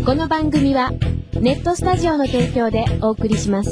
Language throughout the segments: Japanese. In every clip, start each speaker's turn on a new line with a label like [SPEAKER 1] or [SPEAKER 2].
[SPEAKER 1] この番組はネットスタジオの提供でお送りします。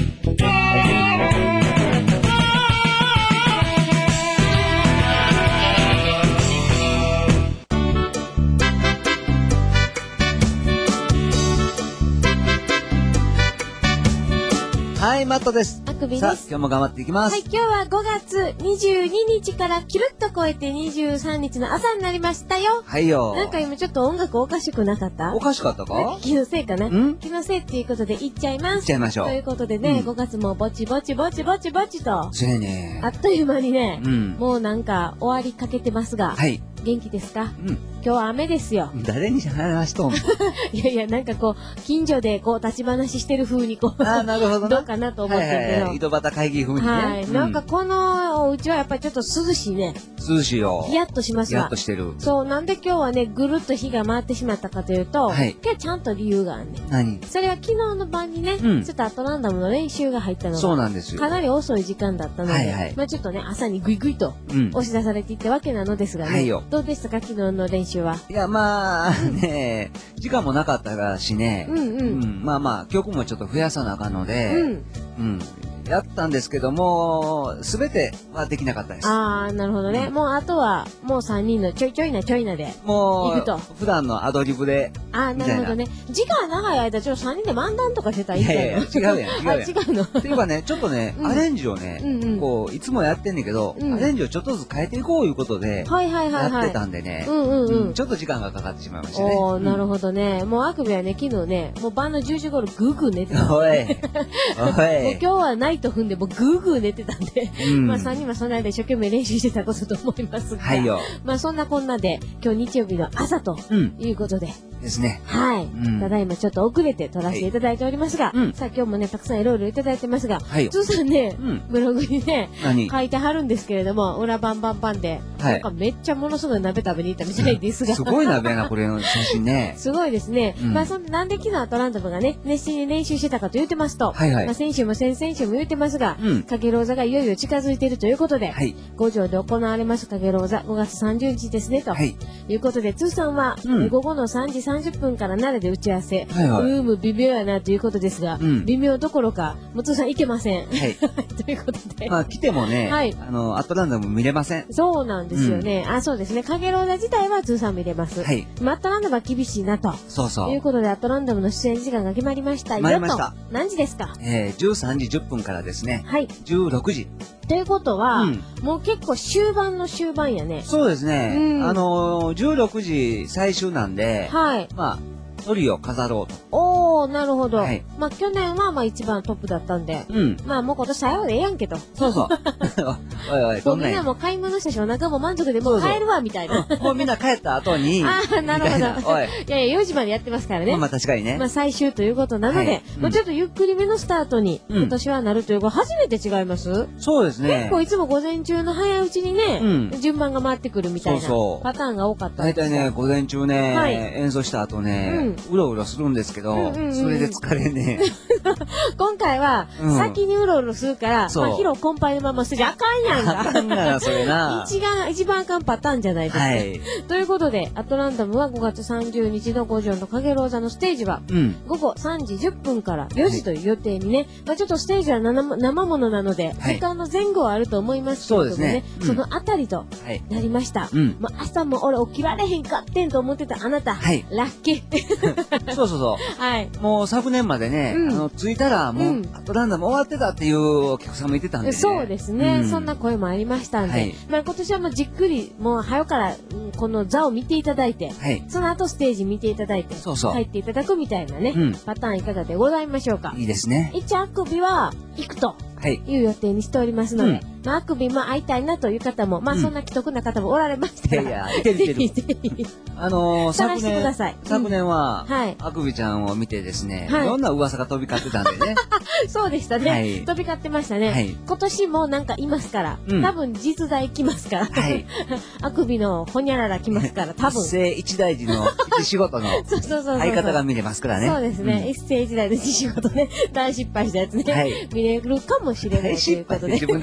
[SPEAKER 2] はい、マットです。
[SPEAKER 1] あくびです。
[SPEAKER 2] さあ、今日も頑張っていきます。
[SPEAKER 1] はい、今日は5月22日からキルッと超えて23日の朝になりましたよ。
[SPEAKER 2] はいよ。
[SPEAKER 1] なんか今ちょっと音楽おかしくなかった？
[SPEAKER 2] おかしかったか？
[SPEAKER 1] 気のせいかな。気のせいっていうことでいっちゃいます。
[SPEAKER 2] いっちゃいましょう。
[SPEAKER 1] ということでね、5月もぼちぼちと。
[SPEAKER 2] そうやね。
[SPEAKER 1] あっという間にね、もうなんか終わりかけてますが。
[SPEAKER 2] はい。
[SPEAKER 1] 元気ですか？今日は雨ですよ。
[SPEAKER 2] 誰に話しとんの？
[SPEAKER 1] いやいや、なんかこう、近所でこう、立ち話してる風にこう、
[SPEAKER 2] なるほど
[SPEAKER 1] どうかなと思ってるけど。
[SPEAKER 2] 井戸端会議風にね。
[SPEAKER 1] はい。なんかこのお家はやっぱりちょっと涼しいね。
[SPEAKER 2] 涼しいよ。
[SPEAKER 1] ヒヤッとしますわ。
[SPEAKER 2] ヒヤッとしてる。
[SPEAKER 1] そう、なんで今日はね、ぐるっと日が回ってしまったかというと、今日ちゃんと理由があるね。
[SPEAKER 2] 何？
[SPEAKER 1] それは昨日の晩にね、ちょっとアトランダムの練習が入ったのが、
[SPEAKER 2] そうなんですよ。
[SPEAKER 1] かなり遅い時間だったので、まあちょっとね、朝にグイグイと押し出されていったわけなのですがね、どうでしたか、昨日の練習は。
[SPEAKER 2] いや、まあ、ね、時間もなかったしね、まあまあ、曲もちょっと増やさなあかんので、やったんですけども、すべてはできなかったです。
[SPEAKER 1] ああ、なるほどね。もうあとは、もう3人のちょいなで、
[SPEAKER 2] もう、
[SPEAKER 1] 行くと。
[SPEAKER 2] 普段のアドリブで。
[SPEAKER 1] ああ、なるほどね。時間長い間、ちょっと3人で漫談とかしてたらいいん
[SPEAKER 2] じゃないの？違うやん。
[SPEAKER 1] 違うの。
[SPEAKER 2] っていうかね、ちょっとね、アレンジをね、こう、いつもやってんねんけど、アレンジをちょっとずつ変えていこういうことで、やってたんでね、ちょっと時間がかかってしまいましたね。
[SPEAKER 1] おー、なるほどね。もうあくびはね、昨日ね、もう晩の10時頃ぐーぐー寝てた。
[SPEAKER 2] おい。
[SPEAKER 1] もう今日はナイト踏んで、もうぐーぐー寝てたんで、まあ3人はその間一生懸命練習してたことと思いますが、
[SPEAKER 2] はいよ。
[SPEAKER 1] まあそんなこんなで、今日日曜日の朝ということで、
[SPEAKER 2] ですね。
[SPEAKER 1] はい。ただいまちょっと遅れて撮らせていただいておりますが、さあ今日もね、たくさんいろいろいただいてますが、つーさんね、ブログにね、書いてはるんですけれども、裏バンバンバンで、なんかめっちゃものすごい鍋食べに行ったみたいですが。
[SPEAKER 2] すごい鍋やな、これの写真ね。
[SPEAKER 1] すごいですね。まあそんなんで昨日アトランダムがね、熱心に練習してたかと言ってますと、まあ先週も先々週も言ってますが、かげろう座がいよいよ近づいているということで、五条で行われますかげろう座5月30日ですね、ということで、つーさんは午後の3時30分から奈良で打ち合わせ、微妙やなということですが、微妙どころか、もうつーさんいけません。ということで。
[SPEAKER 2] まあ来てもね、アトランダム見れません。
[SPEAKER 1] そうなんですよね。そうですね。かげろう座自体はつーさん見れます。アトランダムは厳しいなと。ということで、アトランダムの出演時間が決まりましたよと。何時ですか
[SPEAKER 2] ？13時10分からですね。16時。
[SPEAKER 1] ということは、もう結構終盤の終盤やね。
[SPEAKER 2] そうですね。16時最終なんで、まあ、トリを飾ろうと。
[SPEAKER 1] おー、なるほど。まあ、去年はまあ一番トップだったんで、まあもう今年最後でええやんけと。
[SPEAKER 2] そうそう。おいおい、どんな
[SPEAKER 1] みんなも買い物したしお腹も満足でもう帰るわ、みたいな。
[SPEAKER 2] もうみんな帰った後に。
[SPEAKER 1] なるほど。いやいや、4時までやってますからね。
[SPEAKER 2] まあ確かにね。
[SPEAKER 1] まあ最終ということなので、もうちょっとゆっくりめのスタートに、今年はなるという、初めて違います？
[SPEAKER 2] そうですね。
[SPEAKER 1] 結構いつも午前中の早いうちにね、順番が回ってくるみたいなパターンが多かったんです。
[SPEAKER 2] 大体ね、午前中ね、演奏した後ね、うろうろするんですけど、それで疲れね。
[SPEAKER 1] 今回は、先にうろうろするから、まあ疲労困憊のまましてあかんやんか。
[SPEAKER 2] あかんがな、それな。
[SPEAKER 1] 一番あかんパターンじゃないですか。ということで、アトランダムは5月30日の五条のかげろう座のステージは、午後3時10分から4時という予定にね、まあちょっとステージは生ものなので、時間の前後はあると思いますけれどもね、そのあたりとなりました。まあ朝も俺起きられへんかってんと思ってたあなた、ラッキー。
[SPEAKER 2] そう。もう昨年までね、着いたらもうアトランダム終わってたっていうお客さんもいてたんでね。
[SPEAKER 1] そうですね。そんな声もありましたんで、まあ今年はもうじっくり、もう早からこの座を見ていただいて、その後ステージ見ていただいて、入っていただくみたいなね、パターンいかがでございましょうか。
[SPEAKER 2] いいですね。
[SPEAKER 1] 一応あくびは行くという予定にしておりますので、まあ、あくびも会いたいなという方も、まあそんな既得な方もおられましたら、ぜひぜひ探してください。
[SPEAKER 2] 昨年は、あくびちゃんを見てですね、いろんな噂が飛び交ってたんでね。
[SPEAKER 1] そうでしたね。飛び交ってましたね。今年もなんかいますから、多分実在来ますから、あくびのほにゃらら来ますから、多分。
[SPEAKER 2] 一世一代時の一仕事の相方が見れますからね。
[SPEAKER 1] そうですね。一世一代の一仕事ね、大失敗したやつね、見れるかもしれないということで。
[SPEAKER 2] 自分で言うたらあかん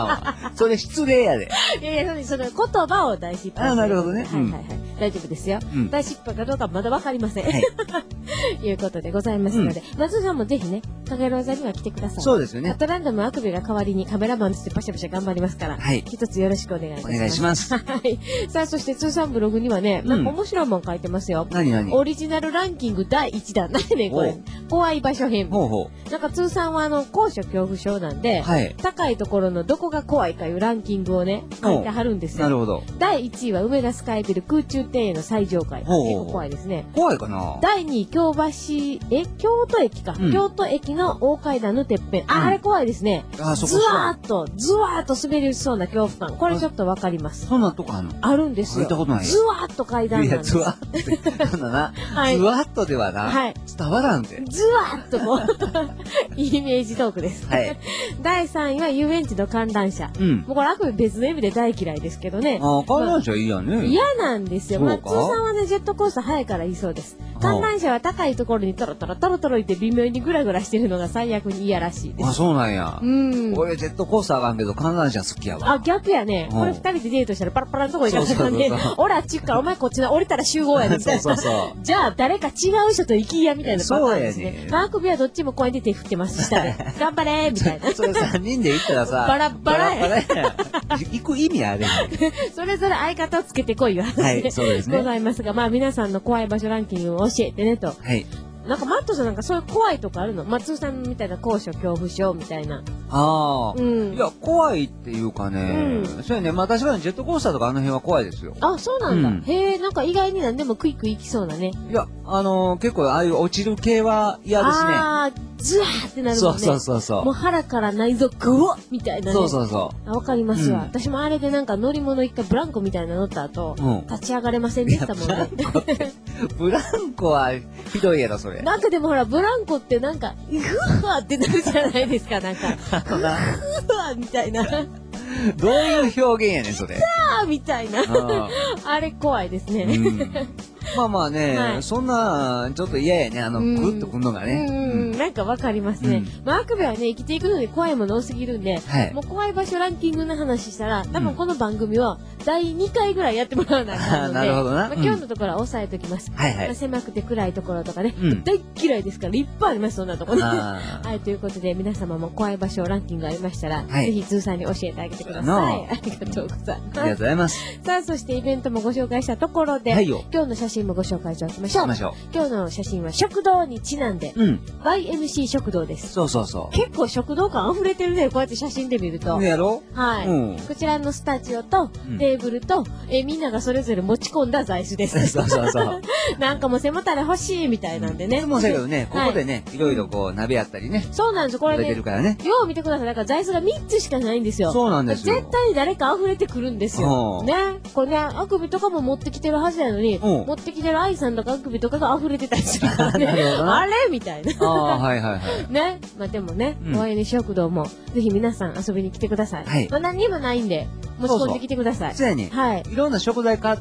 [SPEAKER 2] わ。それ失礼やで。
[SPEAKER 1] いやいや、その言葉を大失敗。
[SPEAKER 2] あ、なるほどね。
[SPEAKER 1] はいはいはい。大丈夫ですよ。大失敗かどうかまだわかりません。いうことでございますので、松尾さんもぜひね、かげろう座には来てください。
[SPEAKER 2] そうですよね。
[SPEAKER 1] アトランダムあくびが代わりにカメラマンとしてパシャパシャ頑張りますから、一つよろしくお願いします。
[SPEAKER 2] お願いします。
[SPEAKER 1] はい。さあ、そして通算ブログにはね、なんか面白いもん書いてますよ。
[SPEAKER 2] 何
[SPEAKER 1] オリジナルランキング第1弾。何ねこれ。怖い場所編。なんか通算は高所恐怖症なんで、高いところのどこが怖いかいうランキングをね、書いてはるんですよ。
[SPEAKER 2] なるほど。
[SPEAKER 1] 第1位は梅田スカイビル空中庭園の最上階。結構怖いですね。
[SPEAKER 2] 怖いかな。
[SPEAKER 1] 第2位、京都駅か。京都駅の大階段のてっぺん。あれ怖いですね。ズワーッと滑り落ちそうな恐怖感。これちょっとわかります。
[SPEAKER 2] そんなとこあるの？あ
[SPEAKER 1] るんですよ。
[SPEAKER 2] ズワ
[SPEAKER 1] ーッと階段なんです。
[SPEAKER 2] ズワーッって。そんなな。ズワッとではな。伝わらんで。
[SPEAKER 1] ズワッとこう、イメージトークです。第3位は遊園地の観覧車。もうこれあくまで別の意味で大嫌いですけどね。
[SPEAKER 2] 観覧車いいやね。
[SPEAKER 1] 嫌なんですよ。通算はね、ジェットコースター早いからいいそうです。観覧車は高いところにトロトロいて微妙にグラグラしてるのが最悪に嫌らしいです。
[SPEAKER 2] あ、そうなんや。俺ジェットコースターがあんけど観覧車好きやわ。
[SPEAKER 1] あ、逆やね。これ2人でデートしたらパラパラのとこ行かせたんで、俺あっちか、お前こっちの降りたら集合やねみたいな。じゃあ誰か違う人と行きやみたいなパターンですね。マークビはどっちも声で手振ってます。下で。頑張れみたいな。
[SPEAKER 2] それ3人で行ったらさ、
[SPEAKER 1] バラバラや。
[SPEAKER 2] 行く意味あれ
[SPEAKER 1] それぞれ相方をつけてこいよ。
[SPEAKER 2] はい、そうですね。
[SPEAKER 1] ございますが、まあ皆さんの怖い場所ランキングを教えてねと。はい。なんかマットさんなんかそういう怖いとこあるの？松尾さんみたいな高所恐怖症みたいな。
[SPEAKER 2] ああ。いや、怖いっていうかね。そうやね。まあ確かにジェットコースターとかあの辺は怖いですよ。
[SPEAKER 1] あ、そうなんだ。へえ、なんか意外になんでもクイック行きそうだね。
[SPEAKER 2] いや、結構ああいう落ちる系は嫌ですね。
[SPEAKER 1] ああ、ズワーってなるもんね。
[SPEAKER 2] そう。
[SPEAKER 1] もう腹から内臓グワッみたいなね。
[SPEAKER 2] そう。
[SPEAKER 1] わかりますわ。私もあれでなんか乗り物一回ブランコみたいな乗った後、立ち上がれませんでしたもんね。
[SPEAKER 2] ブランコはひどいやろ、それ。
[SPEAKER 1] なんかでもほら、ブランコってなんか、ふわってなるじゃないですか、なんか。ふわみたいな。
[SPEAKER 2] どういう表現やねん、それ。
[SPEAKER 1] みたいな。あれ怖いですね。
[SPEAKER 2] まあまあね、そんな、ちょっと嫌やね、グッとくんのがね。
[SPEAKER 1] なんかわかりますね。マークベはね、生きていくのに怖いもの多すぎるんで、もう怖い場所ランキングの話したら、多分この番組は第2回ぐらいやってもらわないと
[SPEAKER 2] なるほどな。
[SPEAKER 1] 今日のところは抑えときます。狭くて暗いところとかね、大嫌いですから、いっぱいあります、そんなところね。はい、ということで、皆様も怖い場所ランキングありましたら、ぜひ通さんに教えてあげてください。ありがとうございます。
[SPEAKER 2] ありがとうございます。
[SPEAKER 1] さあ、そしてイベントもご紹介したところで、今日の写真もご紹介しておきましょう。今日の写真は食堂にちなんで、YMC 食堂です。
[SPEAKER 2] そう。
[SPEAKER 1] 結構食堂感溢れてるね、こうやって写真で見ると。
[SPEAKER 2] やろ？
[SPEAKER 1] はい。こちらのスタジオとテーブルと、みんながそれぞれ持ち込んだ座椅子です。
[SPEAKER 2] そう。
[SPEAKER 1] なんかもう背もたれ欲しいみたいなんでね。
[SPEAKER 2] もうだけどね、ここでね、いろいろこう鍋やったりね。
[SPEAKER 1] そうなんです、これね。よう見てください。だから座椅子が3つしかないんですよ。
[SPEAKER 2] そうなんですよ。
[SPEAKER 1] 絶対に誰か溢れてくるんですよ。ね。これね、あくびとかも持ってきてるはずなのに、持ってきてる愛さんとかあくびとかが溢れてたりするからね。あれみたいな。
[SPEAKER 2] はい。
[SPEAKER 1] ね。まあでもね、YMC 食堂もぜひ皆さん遊びに来てください。まあ何にもないんで、持ち込んできてください。
[SPEAKER 2] そうやね。はい。いろんな食材買って、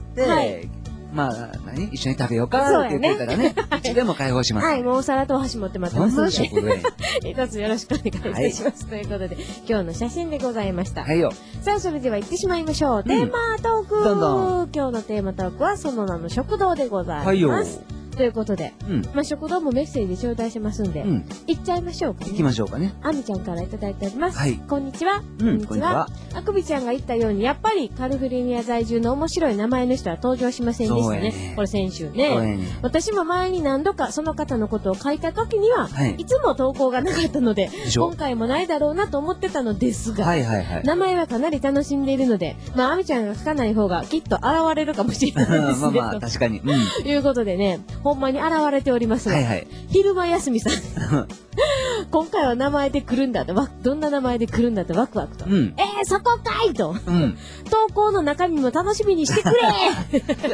[SPEAKER 2] まあ、一緒に食べようかって言ってたらね、いつでも開放します。
[SPEAKER 1] はい、もうお皿とお箸持って待ってますので。
[SPEAKER 2] 食材
[SPEAKER 1] 一つよろしくお願いいたします。ということで、今日の写真でございました。
[SPEAKER 2] はいよ。
[SPEAKER 1] さあ、それでは行ってしまいましょう。テーマトーク。今日のテーマトークはその名の食堂でございます。はいよ。ということで、まあ食堂もメッセージ頂戴してますんで、行っちゃいましょうかね。
[SPEAKER 2] 行きましょうかね。
[SPEAKER 1] あみちゃんからいただいております。
[SPEAKER 2] はい。
[SPEAKER 1] こんにちは。こんにちは。あくびちゃんが言ったように、やっぱりカリフォルニア在住の面白い名前の人は登場しませんでしたね。これ先週ね。私も前に何度かその方のことを書いた時には、いつも投稿がなかったので、今回もないだろうなと思ってたのですが、名前はかなり楽しんでいるので、まああみちゃんが書かない方がきっと現れるかもしれないですね。
[SPEAKER 2] まあ確かに。
[SPEAKER 1] ということでね、ほんまに現れておりますが、昼間休みさん。今回は名前で来るんだと、どんな名前で来るんだとワクワクと。そこかいと。投稿の中身も楽しみにしてくれ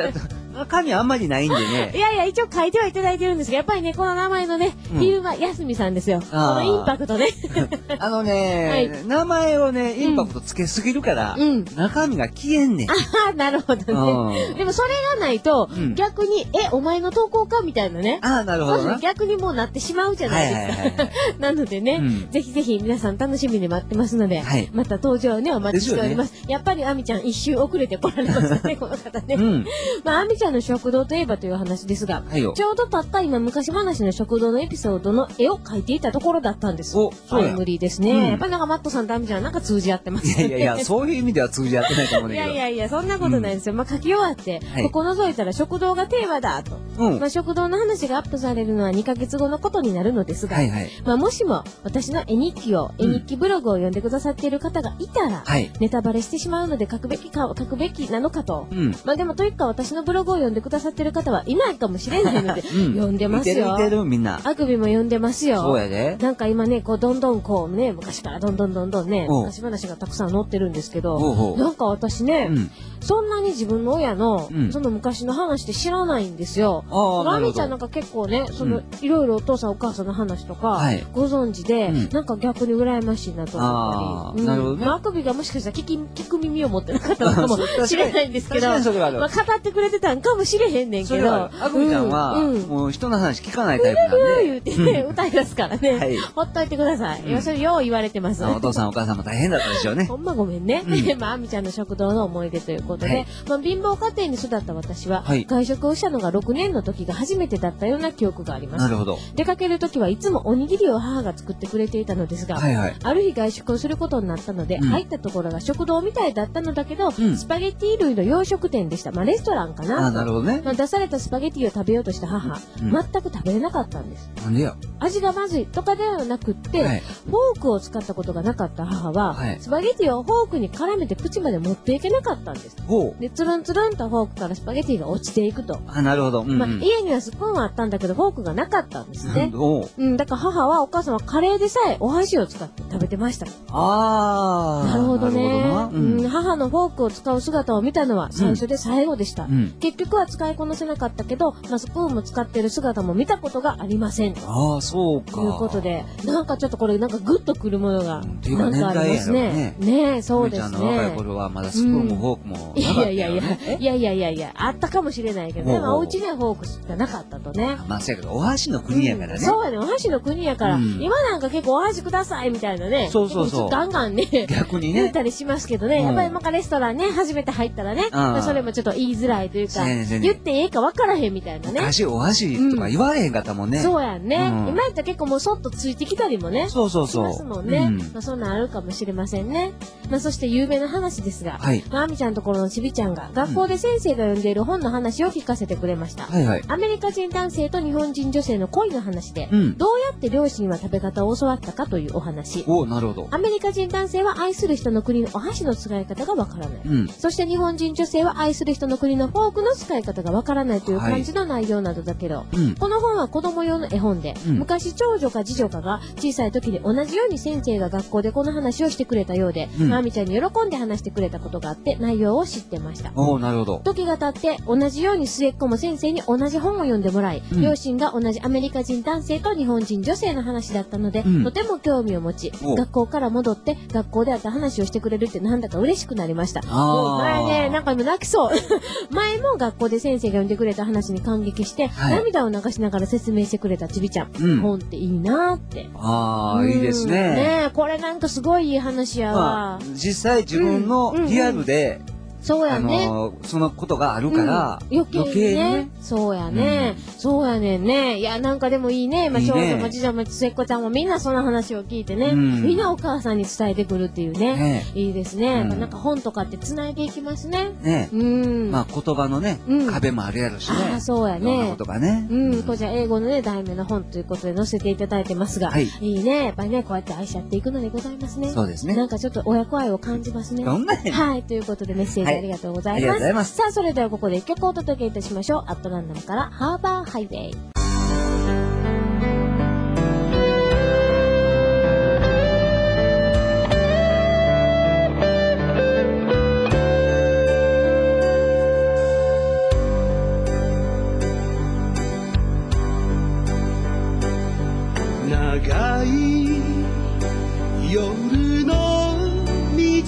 [SPEAKER 2] 中身あんまりないんでね。
[SPEAKER 1] いやいや、一応書いてはいただいてるんですが、やっぱりね、この名前のね、昼間休みさんですよ。このインパクトね。
[SPEAKER 2] 名前をね、インパクトつけすぎるから、中身が消えんねん。
[SPEAKER 1] ああ、なるほどね。でもそれがないと、逆に、お前の投稿かみたいなね。
[SPEAKER 2] ああ、なるほどな。
[SPEAKER 1] 逆にもうなってしまうじゃないですか。なのでね、ぜひぜひ皆さん楽しみに待ってますので、また登場ね、お待ちしております。やっぱりあみちゃん一周遅れて来られましたね、この方ね。まあ、あみちゃんの食堂といえばという話ですが、ちょうどたった今昔話の食堂のエピソードの絵を描いていたところだったんです。タイムリーですね。やっぱりなんかマットさんとあみちゃんなんか通じ合ってますね。
[SPEAKER 2] いや、そういう意味では通じ合ってないと思うんだけど。
[SPEAKER 1] いや、そんなことないですよ。まあ、書き終わって、ここ覗いたら食堂がテーマだと。まあ、食堂の話がアップされるのは2ヶ月後のことになるのですが、まあ、もしも私の絵日記ブログを読んでくださっている方がいたら、ネタバレしてしまうので書くべきなのかと。まあ、でもというか私のブログを読んでくださっている方はいないかもしれないので、読んでますよ。
[SPEAKER 2] 見てるみんな。
[SPEAKER 1] あくびも読んでますよ。
[SPEAKER 2] そうやで。
[SPEAKER 1] なんか今ね、こうどんどんこうね、昔からどんどんね、昔話がたくさん載ってるんですけど、なんか私ね、そんなに自分の親の、その昔の話って知らないんですよ。ラミちゃんなんか結構ね、いろいろお父さんお母さんの話とか、ご存知で、なんか逆に羨ましいなと思ったり。なるほどね。まあ、あくびがもしかしたら聞く耳を持ってなかったのかもしれないんですけど、まあ、語ってくれてたんかもしれへんねんけど。
[SPEAKER 2] あくびちゃんは、もう人の話聞かないタイプなんで。
[SPEAKER 1] 言うてね、歌い出すからね。ほっといてください。それよう言われてます。
[SPEAKER 2] お父さんお母さんも大変だったでしょうね。
[SPEAKER 1] ほんまごめんね。まあ、あみちゃんの食堂の思い出ということで、まあ、貧乏家庭に育った私は、外食をしたのが6年の時が初めてだったような記憶があります。
[SPEAKER 2] なるほど。
[SPEAKER 1] 出かける時はいつもおにぎりを母が作ってくれていたのですが、ある日外食をすることになったので、入ったところが食堂みたいだったのだけど、スパゲティ類の洋食店でした。まあ、レストランかな。
[SPEAKER 2] なるほどね。
[SPEAKER 1] まあ、出されたスパゲティを食べようとした母、全く食べれなかったんです。
[SPEAKER 2] なんでや。
[SPEAKER 1] 味がまずいとかではなくって、フォークを使ったことがなかった母は、スパゲティをフォークに絡めて口まで持っていけなかったんです。で、つるんつるんとフォークからスパゲティが落ちていくと。
[SPEAKER 2] なるほど。
[SPEAKER 1] まあ、家にはスプーンはあったんだけど、フォークがなかったんですね。だから母はお母さんはカレーでさえお箸を使って食べてました。なるほどね。母のフォークを使う姿を見たのは最初で最後でした。結局は使いこなせなかったけど、まあ、スプーンも使ってる姿も見たことがありません。
[SPEAKER 2] そうか。
[SPEAKER 1] ということで、なんかちょっとこれなんかグッとくるものがなんかありますね。ね、そうですね。
[SPEAKER 2] 若い頃はまだスプーンもフォークもなかった
[SPEAKER 1] よね。あったかもしれないけどね。まあ、お家にはフォークがなかったとね。
[SPEAKER 2] まあ、そうやけど、お箸の国やからね。
[SPEAKER 1] そうやね、お箸の国やから。今なんか結構お箸くださいみたいなね。
[SPEAKER 2] そう
[SPEAKER 1] ガンガンね。
[SPEAKER 2] 逆にね。
[SPEAKER 1] 言ったりしますけどね。やっぱりなんかレストランね、初めて入ったらね。それもちょっと言いづらいというか、言ってええか分からへんみたいなね。
[SPEAKER 2] 昔お箸とか言われへんかったもんね。
[SPEAKER 1] そうやんね。今やったら結構もうそっとついてきたりもね。しますもんね。まあそんなんあるかもしれませんね。まあそして有名な話ですが、あみちゃんところのちびちゃんが学校で先生が読んでいる本の話を聞かせてくれました。アメリカ人男性と日本人女性の恋の話で、どうやって両親は食べ方を教わったかというお話。
[SPEAKER 2] なるほど。
[SPEAKER 1] アメリカ人男性は愛する人の国のお箸の使い方がわからない。そして日本人女性は愛する人の国のフォークの使い方がわからないという感じの内容などだけど、この本は子供用の絵本で、昔長女か次女かが小さい時に同じように先生が学校でこの話をしてくれたようで、あみちゃんに喜んで話してくれたことがあって内容を知ってました。
[SPEAKER 2] なるほど。
[SPEAKER 1] 時が経って同じように末っ子も先生に同じ本を読んでもらい、両親が同じアメリカ人男性と日本人女性の話だったので、とても興味を持ち、学校から戻って学校であった話をしてくれるってなんだか嬉しくなりました。前ね、なんか今泣きそう。前も学校で先生が読んでくれた話に感激して、涙を流しながら説明してくれたちびちゃん。本っていいなーって。
[SPEAKER 2] いいですね。
[SPEAKER 1] ね、これなんかすごいいい話やわ。
[SPEAKER 2] 実際自分のリアルで、
[SPEAKER 1] そうやね。
[SPEAKER 2] そのことがあるから、
[SPEAKER 1] 余計ね。そうやね。そうやねんね。いや、なんかでもいいね。まあ、長女も次女も末っ子ちゃんもみんなその話を聞いてね。みんなお母さんに伝えてくるっていうね。いいですね。なんか本とかって繋いでいきますね。
[SPEAKER 2] まあ、言葉のね、壁もあるやろしね。
[SPEAKER 1] そうやね。
[SPEAKER 2] 言葉ね。
[SPEAKER 1] こちら英語のね、題名の本ということで載せていただいてますが、いいね。やっぱりね、こうやって愛し合っていくのでございますね。
[SPEAKER 2] そうですね。
[SPEAKER 1] なんかちょっと親子愛を感じますね。はい。ということでメッセージありがとうございます。さあ、それではここで一曲お届けいたしましょう。アットランダムからハーバーハイウェイ。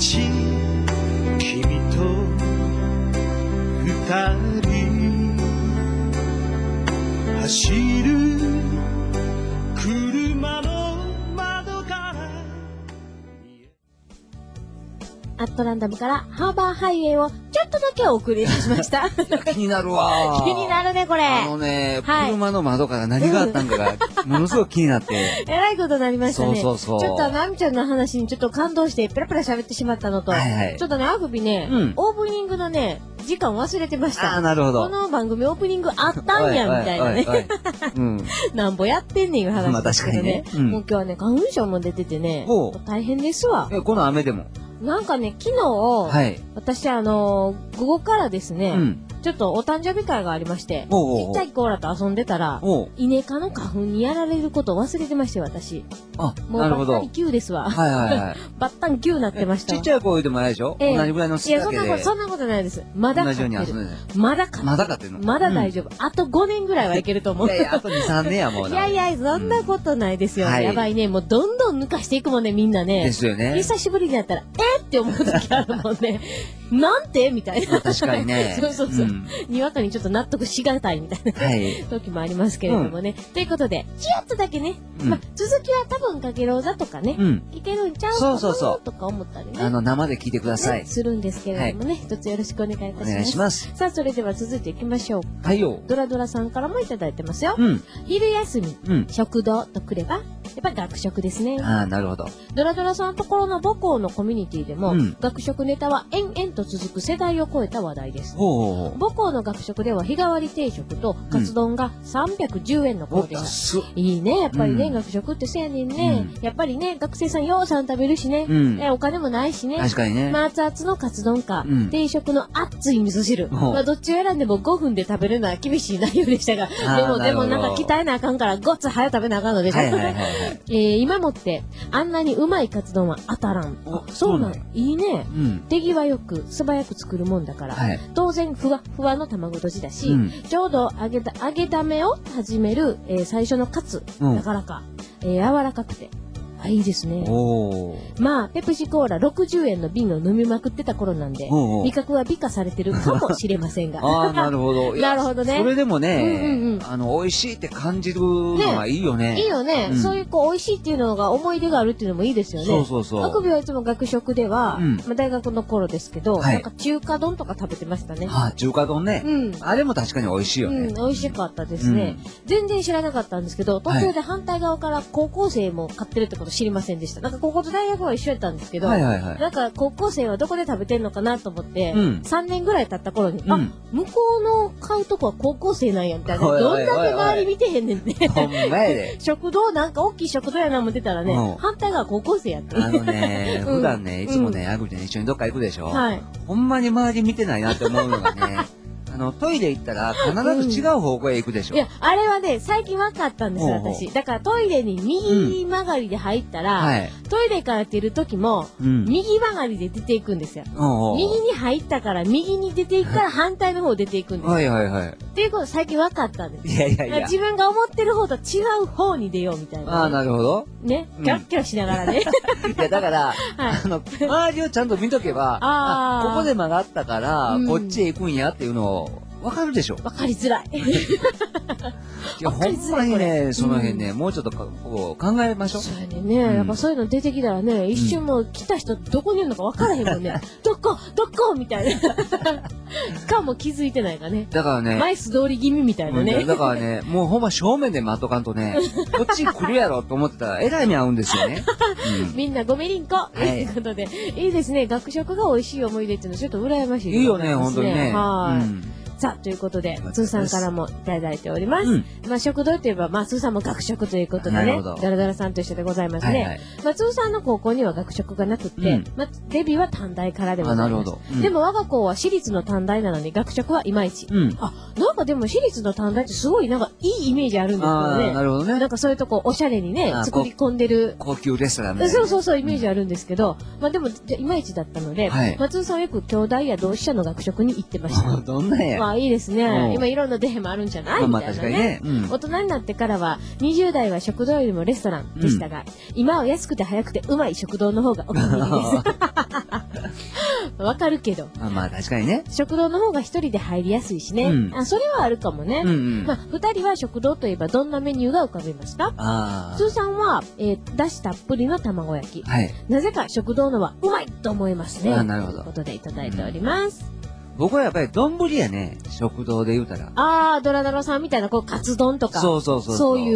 [SPEAKER 3] 日君と二人走る車の窓から
[SPEAKER 1] アットランダムからハーバーハイウェイをちょっとだけお送りしました。
[SPEAKER 2] 気になるわ。
[SPEAKER 1] 気になるね、これ。
[SPEAKER 2] はい、車の窓から何があったんかが、ものすごく気になって。
[SPEAKER 1] えらいことになりましたね。
[SPEAKER 2] そう。ちょ
[SPEAKER 1] っとあみちゃんの話にちょっと感動して、ペラペラ喋ってしまったのと、ちょっとね、あぐびね、オープニングのね、時間忘れてました。
[SPEAKER 2] なるほど。
[SPEAKER 1] この番組オープニングあったんや、みたいなね。なんぼやってんねんいう話ですけどね。もう今日はね、花粉症も出ててね、大変ですわ。
[SPEAKER 2] この雨でも。
[SPEAKER 1] なんかね、昨日、私午後からですね、ちょっとお誕生日会がありまして、ちっちゃいコーラと遊んでたら、イネ科の花粉にやられることを忘れてまして、私。もうバッタン9ですわ。バッタン9なってましたわ。
[SPEAKER 2] ちっちゃい子言うてもないでしょ？同じぐらいの好きだけで。
[SPEAKER 1] いや、そんなことないです。まだ勝ってる。まだ勝ってるの？まだ大丈夫。あと5年ぐらいはいけると思う。
[SPEAKER 2] いや、あと2、3年やもうな。
[SPEAKER 1] いや、そんなことないですよ。やばいね。もうどんどん抜かしていくもんね、みんなね。
[SPEAKER 2] ですよね。
[SPEAKER 1] 久しぶりにやったら、って思う時あるもんね。なんてみたいな。
[SPEAKER 2] 確かにね。
[SPEAKER 1] そう。にわかにちょっと納得しがたいみたいな時もありますけれどもね。ということで、ちらっとだけね、続きは多分かけろうざとかね、いけるんちゃうかなとか思ったりね。
[SPEAKER 2] 生で聞いてください。
[SPEAKER 1] するんですけれどもね、一つよろしくお願いいたします。
[SPEAKER 2] お願いします。
[SPEAKER 1] さあ、それでは続いていきましょう。
[SPEAKER 2] はいよ。
[SPEAKER 1] ドラドラさんからもいただいてますよ。昼休み、食堂とくれば、やっぱり学食ですね。
[SPEAKER 2] なるほど。
[SPEAKER 1] ドラドラさんのところの母校のコミュニティでも、学食ネタは延々と続く世代を超えた話題です。母校の学食では日替わり定食とカツ丼が310円の頃でした。いいね、やっぱりね、学食ってせやねんね。やっぱりね、学生さんようさん食べるしね、お金もないしね。
[SPEAKER 2] 確かにね。
[SPEAKER 1] 熱々のカツ丼か、定食の熱い味噌汁。どっちを選んでも5分で食べるのは厳しい内容でしたが、でもなんか鍛えなあかんからごっつ早食べなあかんのでしょ。今もってあんなにうまいカツ丼は当たらん。そうなん、いいね。手際よく素早く作るもんだから、当然ふわふわの卵とじだし、ちょうど揚げだめを始める、最初のカツだからか、柔らかくていいですね。まあ、ペプシコーラ60円の瓶を飲みまくってた頃なんで、味覚は美化されてるかもしれませんが。
[SPEAKER 2] なるほど。
[SPEAKER 1] なるほどね。
[SPEAKER 2] それでもね、美味しいって感じるのはいいよね。
[SPEAKER 1] いいよね。そういう美味しいっていうのが思い出があるっていうのもいいですよね。そう。あくびはいつも学食では、大学の頃ですけど、なんか中華丼とか食べてましたね。
[SPEAKER 2] 中華丼ね。あれも確かに美味しいよね。
[SPEAKER 1] 美味しかったですね。全然知らなかったんですけど、途中で反対側から高校生も買ってるってこと知りませんでした。なんか高校と大学は一緒やったんですけど、なんか高校生はどこで食べてんのかなと思って、3年ぐらい経った頃に、向こうの買うとこは高校生なんやみたいな。どんだけ周り見てへんねんね。
[SPEAKER 2] ほんまやで。
[SPEAKER 1] 食堂なんか大きい食堂やな思ってたらね、反対側高校生やって。
[SPEAKER 2] 普段ね、いつもね、アグリで一緒にどっか行くでしょ。ほんまに周り見てないなって思うのがね、トイレ行ったら必ず違う方向へ行くでしょ。
[SPEAKER 1] いや、あれはね、最近分かったんですよ、私。だからトイレに右曲がりで入ったら、トイレから出る時も、右曲がりで出ていくんですよ。右に入ったから右に出ていくから反対の方出ていくんですよ。っていうこと最近分かったんです。いや。自分が思ってる方と違う方に出ようみたいな。
[SPEAKER 2] なるほど。
[SPEAKER 1] ね。キャッキャしながらね。
[SPEAKER 2] いや、だから、周りをちゃんと見とけば、ここで曲がったから、こっちへ行くんやっていうのを、わかるでしょ。
[SPEAKER 1] わかりづらい。
[SPEAKER 2] いや、ほんまにね、その辺ね、もうちょっと考えましょう。
[SPEAKER 1] そうやね。やっぱそういうの出てきたらね、一瞬もう来た人どこにいるのかわからへんもんね。どこみたいな。かも気づいてないかね。
[SPEAKER 2] だからね。
[SPEAKER 1] マイス通り気味みたいなね。
[SPEAKER 2] だからね、もうほんま正面で待っとかんとね、こっち来るやろと思ってたら、えらい目合うんですよね。
[SPEAKER 1] みんなごめりんこ。ということで、いいですね。学食が美味しい思い出っていうのちょっと羨ましい。
[SPEAKER 2] いいよね、本当にね。
[SPEAKER 1] さあ、ということで、つーさんからもいただいております。まあ、食堂といえば、まあ、つーさんも学食ということでね、ダラダラさんと一緒でございますね。まあ、つーさんの高校には学食がなくって、まあ、デビューは短大からでございます。でも、我が校は私立の短大なのに、学食はいまいち。なんかでも私立の短大ってすごいなんかいいイメージあるんですよね。
[SPEAKER 2] なるほどね。
[SPEAKER 1] なんかそういうとこおしゃれにね、作り込んでる。
[SPEAKER 2] 高級レストランみたいな。
[SPEAKER 1] そう、イメージあるんですけど、まあでも、いまいちだったので、つーさんはよく兄弟や同志社の学食に行ってました。
[SPEAKER 2] どんなや。
[SPEAKER 1] あ、いいですね。今いろんな出会いもあるんじゃないみたいなね。大人になってからは、20代は食堂よりもレストランでしたが、今は安くて早くてうまい食堂の方がお気に入りです。わかるけど。
[SPEAKER 2] まあ確かにね。
[SPEAKER 1] 食堂の方が一人で入りやすいしね。それはあるかもね。まあ、二人は食堂といえばどんなメニューが浮かべますか？通算は、だしたっぷりの卵焼き。なぜか食堂のはうまいと思いますね。
[SPEAKER 2] なるほど。
[SPEAKER 1] ということでいただいております。
[SPEAKER 2] 僕はやっぱり丼やね、食堂で言うたら。
[SPEAKER 1] ドラドラさんみたいな、こう、カツ丼とか。そういう、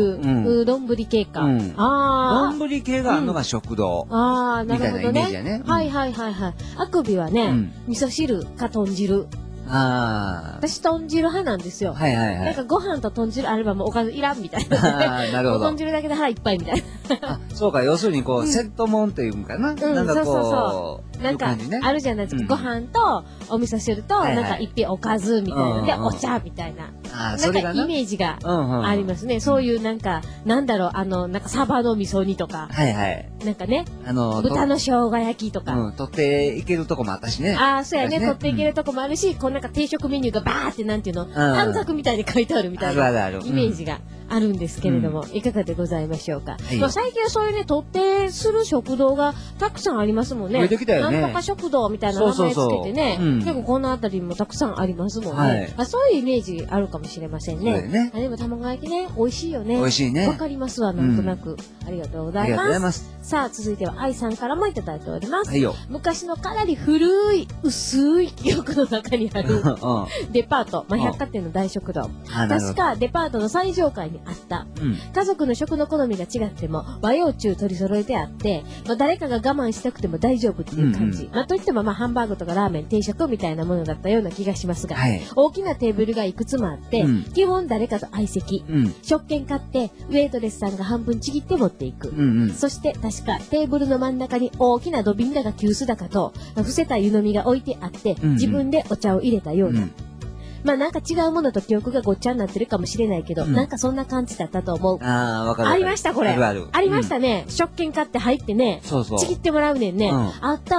[SPEAKER 1] 丼系か。
[SPEAKER 2] 丼系があるのが食堂。
[SPEAKER 1] なるほどね。みたいなイメージ
[SPEAKER 2] やね。
[SPEAKER 1] はい。あくびはね、味噌汁か豚汁。私、豚汁派なんですよ。なんかご飯と豚汁あればもうおかずいらんみたいな。
[SPEAKER 2] なるほど。
[SPEAKER 1] 豚汁だけで腹いっぱいみたいな。
[SPEAKER 2] そうか、要するにこう、セットもんっていうんかな。なんかこう、
[SPEAKER 1] なんか、あるじゃないですか。ご飯と、お味噌汁と、なんか一品おかずみたいな。で、お茶みたいな。なんかイメージがありますね。そういうなんか、なんだろう、なんかサバの味噌煮とか。なんかね、豚の生姜焼きとか。
[SPEAKER 2] 取っていけるとこもあったしね。
[SPEAKER 1] そうやね。取っていけるとこもあるし、こうなんか定食メニューがバーってなんていうの、短冊みたいに書いてあるみたいなイメージがあるんですけれども、いかがでございましょうか。最近はそういうね、取ってする食堂がたくさんありますもんね。なんとか食堂みたいな名前つけてね、結構この辺りもたくさんありますもんね。そういうイメージあるかもしれませんね。でも卵焼きね、美味しいよね。
[SPEAKER 2] 美味しいね。
[SPEAKER 1] わかりますわ、なんとなく。ありがとうございます。さあ、続いては愛さんからもいただいております。昔のかなり古い、薄い記憶の中にあるデパート、百貨店の大食堂。確かデパートの最上階にあった。家族の食の好みが違っても和洋中取り揃えてあって、誰かが我慢したくても大丈夫っていう感じ。といってもハンバーグとかラーメン定食みたいなものだったような気がしますが、大きなテーブルがいくつもあって、基本誰かと相席。食券買ってウェイトレスさんが半分ちぎって持っていく。そして確かテーブルの真ん中に大きな土瓶だか急須だかと伏せた湯飲みが置いてあって、自分でお茶を入れたような。なんか違うものと記憶がごっちゃになってるかもしれないけど、なんかそんな感じだったと思う。
[SPEAKER 2] わかる。
[SPEAKER 1] ありました、これ。ありましたね。食券買って入ってね、ちぎってもらうねんね。あった。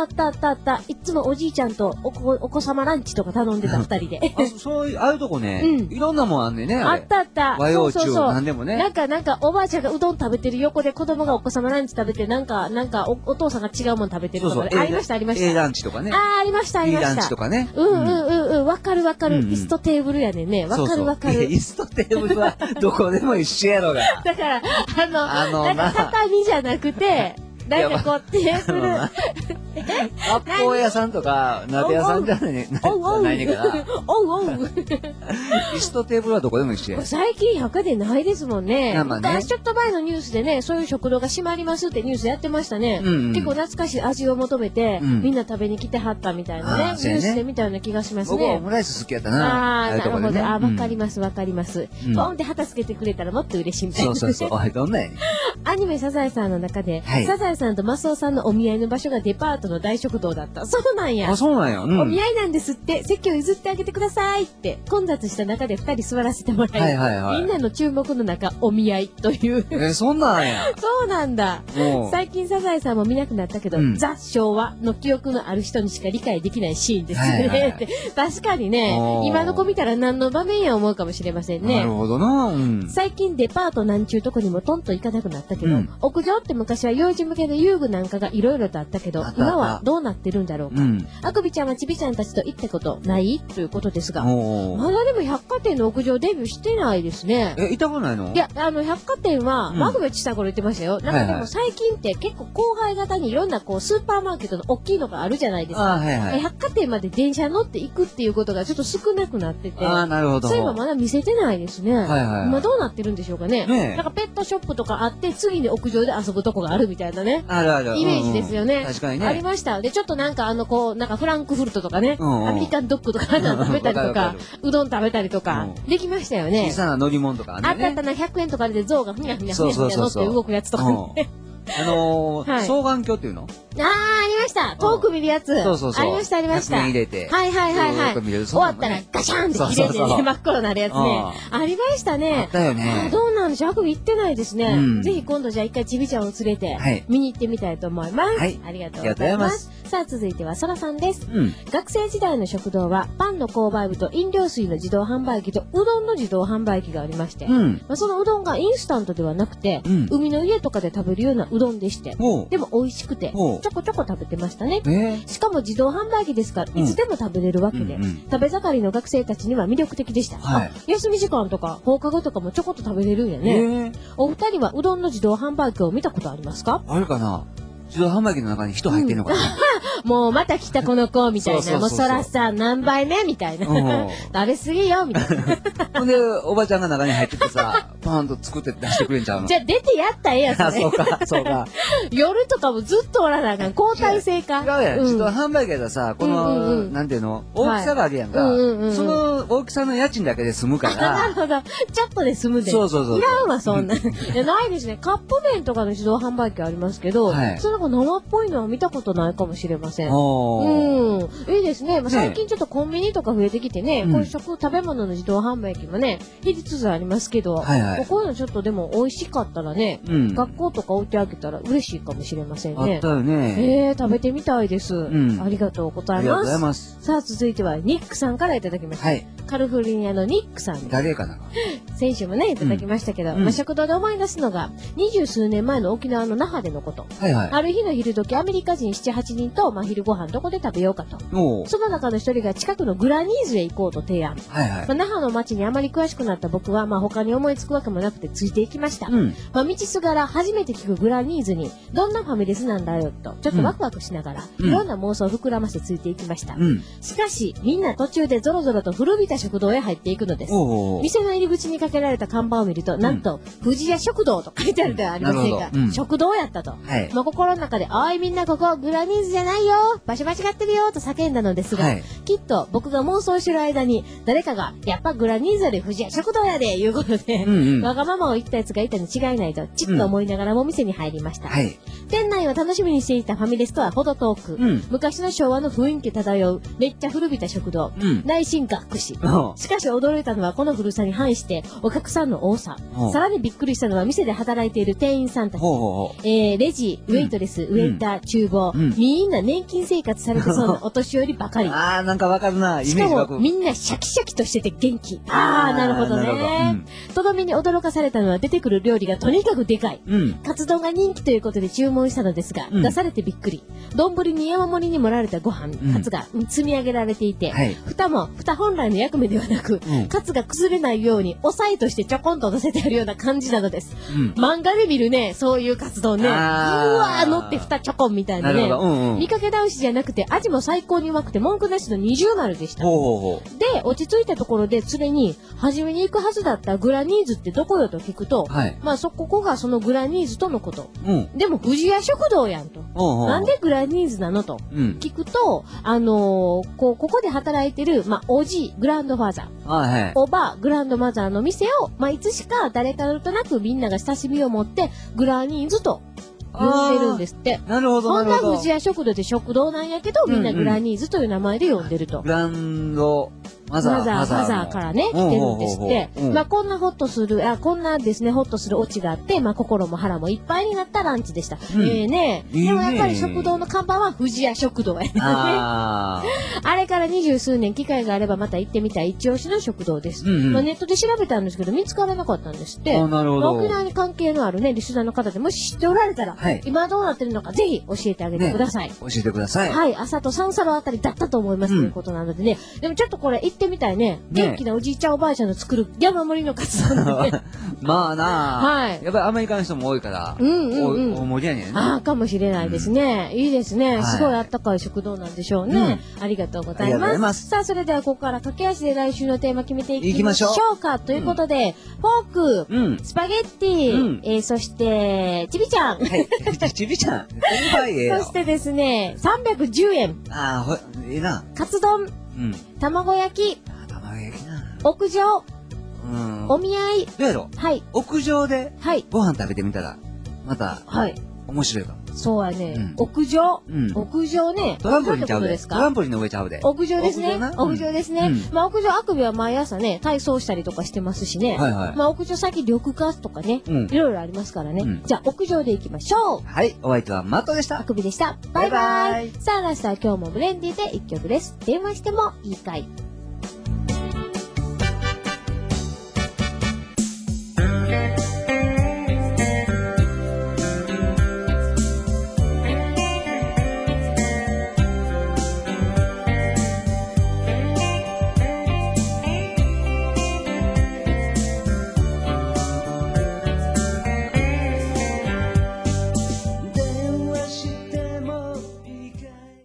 [SPEAKER 1] いつもおじいちゃんとお子様ランチとか頼んでた二人で。
[SPEAKER 2] そういう、ああいうとこね、いろんなもんあんねんね。
[SPEAKER 1] あった。
[SPEAKER 2] 和洋中、なんでもね。
[SPEAKER 1] なんか、おばあちゃんがうどん食べてる横で子供がお子様ランチ食べて、なんか、お父さんが違うもん食べてるとか。ありました。
[SPEAKER 2] A ランチとかね。
[SPEAKER 1] ありました。
[SPEAKER 2] B ランチとかね。
[SPEAKER 1] わかる。椅子とテーブルやねんね。わかる。
[SPEAKER 2] 椅子とテーブルはどこでも一緒やろが。
[SPEAKER 1] だから、なんか畳じゃなくて、なんかこうテーブル。
[SPEAKER 2] 割烹屋さんとか、鍋屋さんじゃないねんかな。椅子とテーブルはどこでも一緒や。
[SPEAKER 1] 最近百貨店ないですもんね。昔ちょっと前のニュースでね、そういう食堂が閉まりますってニュースやってましたね。結構懐かしい味を求めて、みんな食べに来てはったみたいなね、ニュースで見たような気がしますね。
[SPEAKER 2] 僕はオムライス好きやったな。
[SPEAKER 1] なるほど。わかります。ポンって旗つけてくれたらもっと嬉しいみたいな。
[SPEAKER 2] そう。おい、どんなやねん。
[SPEAKER 1] アニメサザエさんの中で、サザエさんとマスオさんのお見合いの場所がデパートの大食堂だった。そうなんや。
[SPEAKER 2] そうなんや。
[SPEAKER 1] お見合いなんですって、席を譲ってあげてくださいって、混雑した中で二人座らせてもらい、みんなの注目の中、お見合いという。
[SPEAKER 2] そんなんや。
[SPEAKER 1] そうなんだ。最近サザエさんも見なくなったけど、ザ・昭和の記憶のある人にしか理解できないシーンですね。確かにね、今の子見たら何の場面や思うかもしれませんね。
[SPEAKER 2] なるほどな。
[SPEAKER 1] 最近デパートなんちゅうとこにもトンと行かなくなったけど、屋上って昔は幼児向けの遊具なんかがいろいろとあったけど、今はどうなってるんだろうか。あくびちゃんはちびちゃんたちと行ったことないということですが、まだでも百貨店の屋上デビューしてないですね。
[SPEAKER 2] 行ったことないの？
[SPEAKER 1] いや、百貨店は、マグベ小さい頃言ってましたよ。なんかでも最近って結構郊外型にいろんなこうスーパーマーケットの大きいのがあるじゃないですか。百貨店まで電車乗って行くっていうことがちょっと少なくなってて、
[SPEAKER 2] なるほど。
[SPEAKER 1] そういえばまだ見せてないですね。今どうなってるんでしょうかね。なんかペットショップとかあって、次に屋上で遊ぶとこがあるみたいなね。
[SPEAKER 2] ある。
[SPEAKER 1] イメージですよね。
[SPEAKER 2] 確かにね。
[SPEAKER 1] ありました。で、ちょっとなんかなんかフランクフルトとかね、アメリカンドッグとか食べたりとか、うどん食べたりとか、できましたよね。
[SPEAKER 2] 小さな乗り物とかね。
[SPEAKER 1] あったな、100円とかで象がふにゃふにゃ乗って動くやつとかね。
[SPEAKER 2] 双眼鏡っていうの？
[SPEAKER 1] ありました。遠く見るやつ。そう。ありました。
[SPEAKER 2] 100円入れて。
[SPEAKER 1] はい。終わったらガシャンって切れてね、真っ黒になるやつね。ありましたね。
[SPEAKER 2] あったよね。
[SPEAKER 1] どうなんでしょう？あくび行ってないですね。ぜひ今度じゃあ一回ちびちゃんを連れて見に行ってみたいと思います。ありがとうございます。 さあ、続いてはそらさんです。学生時代の食堂は、パンの購買部と飲料水の自動販売機とうどんの自動販売機がありまして、そのうどんがインスタントではなくて、海の家とかで食べるようなうどんでして、でも美味しくて、ちょこちょこ食べてましたね。しかも自動販売機ですから、いつでも食べれるわけで、食べ盛りの学生たちには魅力的でした。休み時間とか放課後とかもちょこっと食べれるんやね。お二人はうどんの自動販売機を見たことありますか？
[SPEAKER 2] あるかな？自動販売機の中に人入ってんのかな、
[SPEAKER 1] もうまた来たこの子みたいな。もうそらさん何杯目みたいな。食べすぎよみたいな。
[SPEAKER 2] ほんで、おばちゃんが中に入っててさ、パンと作って出してくれんちゃうの？
[SPEAKER 1] じゃあ出てやったらええやつね。
[SPEAKER 2] そうか、そうか。
[SPEAKER 1] 夜とかもずっとおらなあかん。交代制か。
[SPEAKER 2] 違うやん。自動販売機やったらさ、この、なんていうの？大きさがあるやんか。その大きさの家賃だけで済むから。
[SPEAKER 1] なるほど。ちょっとで済むで。
[SPEAKER 2] そうそうそう。
[SPEAKER 1] いらんわ、そんな。いや、ないですね。カップ麺とかの自動販売機ありますけど、それが生っぽいのは見たことないかもしれません。いいですね。最近ちょっとコンビニとか増えてきてね、こういう食べ物の自動販売機もね、減りつつありますけど、こういうのちょっとでも美味しかったらね、学校とか置いてあげたら嬉しいかもしれませんね。
[SPEAKER 2] あったよね。
[SPEAKER 1] 食べてみたいです。ありがとうございます。さあ、続いてはニックさんからいただきました。カルフォルニアのニックさん。
[SPEAKER 2] 誰かな？
[SPEAKER 1] 先週もね、いただきましたけど、食堂で思い出すのが、20数年前の沖縄の那覇でのこと。ある日の昼時、アメリカ人7、8人と、昼ご飯どこで食べようかと。その中の一人が近くのグラニーズへ行こうと提案。那覇の街にあまり詳しくなった僕は、他に思いつくわけもなくてついていきました。道すがら初めて聞くグラニーズに、どんなファミレスなんだよと、ちょっとワクワクしながら、いろんな妄想を膨らませついていきました。しかし、みんな途中でゾロゾロと古びた食堂へ入っていくのです。店の入り口にかけられた看板を見ると、なんと、富士屋食堂と書いてあるではありませんか。食堂やったと。心の中で、おいみんなここ、グラニーズじゃないよ、場所間違ってるよと叫んだのですが、きっと僕が妄想してる間に、誰かが、やっぱグラニーズより富士屋食堂やで、いうことで、わがままを言ったやつがいたに違いないと、ちっと思いながらも店に入りました。店内は楽しみにしていたファミレスとはほど遠く、昔の昭和の雰囲気漂う、めっちゃ古びた食堂、内心学士。しかし驚いたのはこの古さに反して、お客さんの多さ。さらにびっくりしたのは店で働いている店員さんたち。レジ、ウェイトレス、ウェイター、厨房、みんな年金生活されてそうなお年寄りばかり。
[SPEAKER 2] なんかわかるな、イメージ
[SPEAKER 1] しかもみんなシャキシャキとしてて元気。なるほどね。とどめに驚かされたのは出てくる料理がとにかくでかい。カツ丼が人気ということで注文したのですが、出されてびっくり。丼に山盛りに盛られたご飯、カツが積み上げられていて、蓋本来の役目ではなく、カツが崩れないように押さえとしてちょこんと乗せてあるような感じなのです。漫画で見るね、そういうカツ丼ね。うわー乗って蓋ちょこんみたいなね。見かけ倒しじゃなくて味も最高にうまくて文句なしの20丸でした。で、落ち着いたところで連れに、初めに行くはずだったグラニーズってどこよと聞くと、ここがそのグラニーズとのこと。でも富士屋食堂やんと。なんでグラニーズなのと聞くと、ここで働いてる、おじ、グランドファーザー、おば、グランドマザーの店を、いつしか誰かとなくみんなが親しみを持って、グラニーズと呼んでるんですって。
[SPEAKER 2] なるほど、なるほど。
[SPEAKER 1] そんな富士屋食堂で食堂なんやけど、みんなグラニーズという名前で呼んでると。
[SPEAKER 2] グランドマザー
[SPEAKER 1] からね、来てるんですって。こんなホッとする、こんなですね、ホッとするオチがあって、心も腹もいっぱいになったランチでした。でもやっぱり食堂の看板は富士屋食堂やね。あれから20数年、機会があればまた行ってみたい一押しの食堂です。ネットで調べたんですけど、見つからなかったんですって。沖縄に関係のあるね、リスナーの方でもし知っておられたら、今どうなってるのかぜひ教えてあげてください。
[SPEAKER 2] 教えてください。
[SPEAKER 1] はい、朝と三サロあたりだったと思いますということなのでね。でもちょっとこれ行ってみたいね。元気なおじいちゃんおばあちゃんの作る山盛りのカツ丼でね。
[SPEAKER 2] まあなやっぱりアメリカの人も多いから、大盛りやねんね。
[SPEAKER 1] かもしれないですね。いいですね。すごいあったかい食堂なんでしょうね。ありがとうございます。さあ、それではここから駆け足で来週のテーマ決めていきましょうか。ということで、フォーク、スパゲッティ、そして、ちびちゃん。
[SPEAKER 2] ちびちゃん。
[SPEAKER 1] そしてですね、310円。
[SPEAKER 2] ええな。
[SPEAKER 1] カツ丼、卵焼き、屋上、お見合い。
[SPEAKER 2] どうやろ？屋上でご飯食べてみたら、また、面白いかも。
[SPEAKER 1] そうやね。屋上。屋上ね。
[SPEAKER 2] トランポリンちゃうで。トランポリンの上ちゃうで。
[SPEAKER 1] 屋上ですね。屋上ですね。まあ屋上、あくびは毎朝ね、体操したりとかしてますしね。まあ屋上先緑化とかね、いろいろありますからね。じゃあ屋上で行きましょう。
[SPEAKER 2] はい、お相手はマットでした。
[SPEAKER 1] あくびでした。バイバイ。さあラストは今日もブレンディで一曲です。電話してもいいかい。